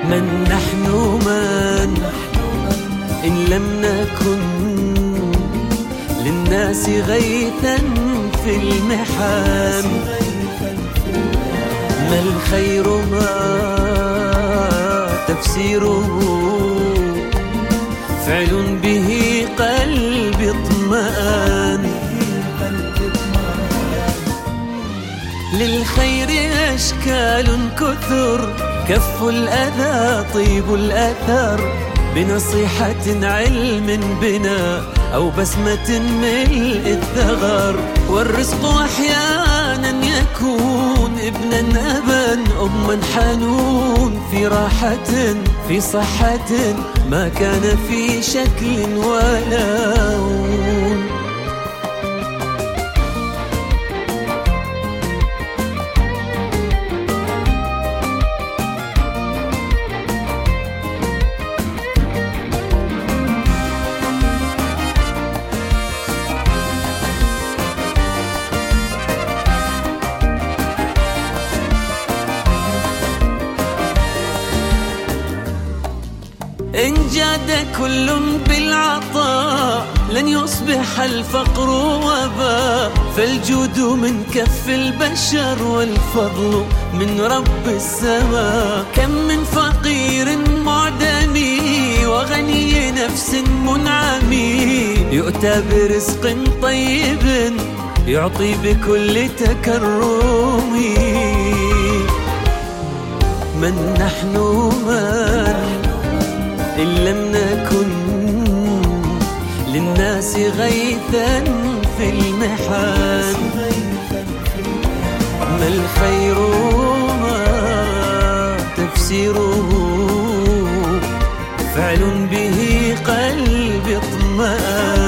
من نحن إن لم نكن للناس غيثا في المحن؟ ما الخير ما تفسيره فعل به قلبي اطمأن. للخير أشكال كثر كف الأذى طيب الأثر بنصيحة علم بنا أو بسمة ملء الثغر. والرزق أحيانا يكون ابنا أبا أما حنون في راحة في صحة ما كان في شكل ولا لون. إن جاد كل بالعطاء لن يصبح الفقر وباء، فالجود من كف البشر والفضل من رب السماء. كم من فقير معدمي وغني نفس منعمي يؤتى برزق طيب يعطي بكل تكرم. من نحن إن لم نكن للناس غيثا في المحن؟ ما الخير ما تفسيره فعل به قلبي اطمأن.